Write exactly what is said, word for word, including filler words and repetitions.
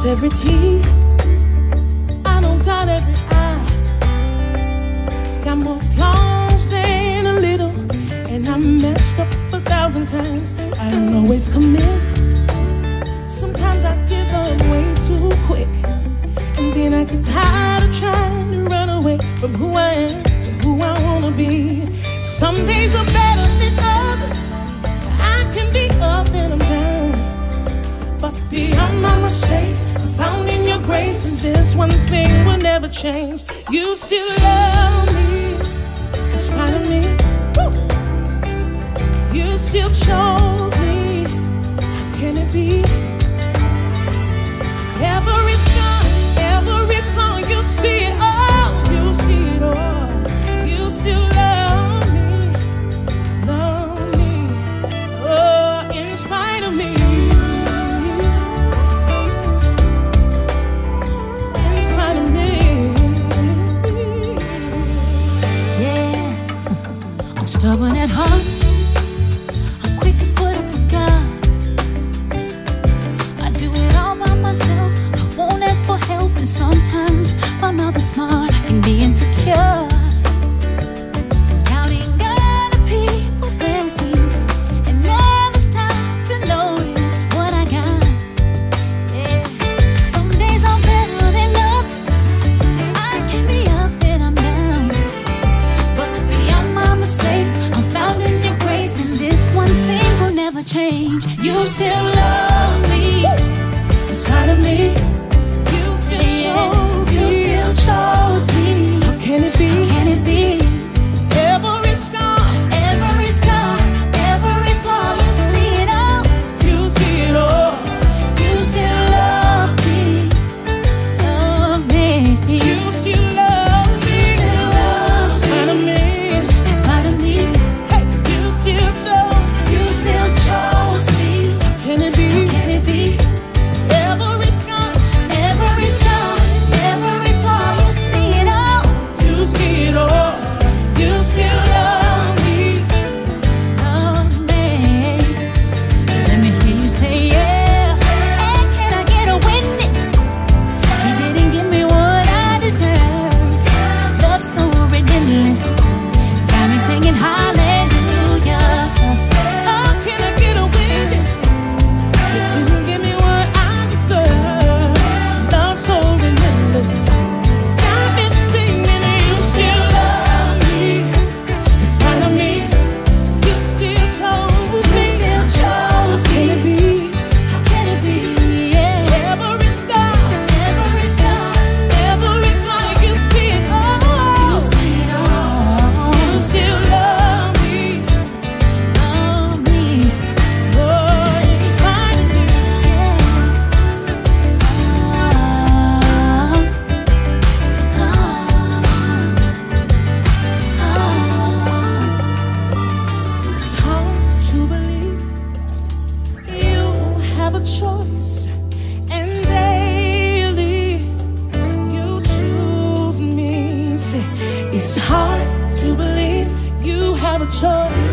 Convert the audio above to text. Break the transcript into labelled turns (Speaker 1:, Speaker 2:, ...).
Speaker 1: every T, I don't doubt every I. Got more flaws than a little, and I messed up a thousand times. I don't always commit. Sometimes I give up way too quick, and then I get tired of trying to run away from who I am to who I wanna be. Some days are better than others. I can be up and I'm down, but beyond my mistakes, I'm found in your grace, and this one thing will never change. You still love me, in spite of me. Woo! You still chose me. How can it be? Every scar, every flaw, you see it all. You see it all. You still love me, love me. Oh, in spite of me.
Speaker 2: Stubborn at heart, I'm quick to put up a guard. I do it all by myself, I won't ask for help. And sometimes my mouth is smart, I can be insecure, doubting other people's blessings, and never stop to notice what I got. Yeah. Some days I'm better than others. I can be up and I'm down, but beyond my mistakes, I'm found in your grace, and this one thing will never change. You still love me, in spite of me. You still chose me. You still chose me. How can it be? How can it be? Every scar, every scar, every flaw, you see it all. You see it all. You still love me, love me. You still love me, you still love me. In spite of me, in spite of me. Hey, you still chose, you still chose me. How can it be? How can it be? Every scar, every scar, every flaw, you see it all. You see it all. You still love me, love me. Let me hear you say yeah. And can I get a witness? You didn't give me what I deserve. Love so relentless, got me singing hallelujah. Oh, can I get a witness? You didn't give me what I deserve. Love so relentless, got me singing. You still love me, in spite of me. You still chose me. You still chose me. How can it be? How can it be? Yeah. Every scar, every scar, every flaw, you see it all. You see it all. You still love me, love me. Oh, in spite of me. It's hard to believe you have a choice, and daily you choose me. Say, it's hard to believe you have a choice.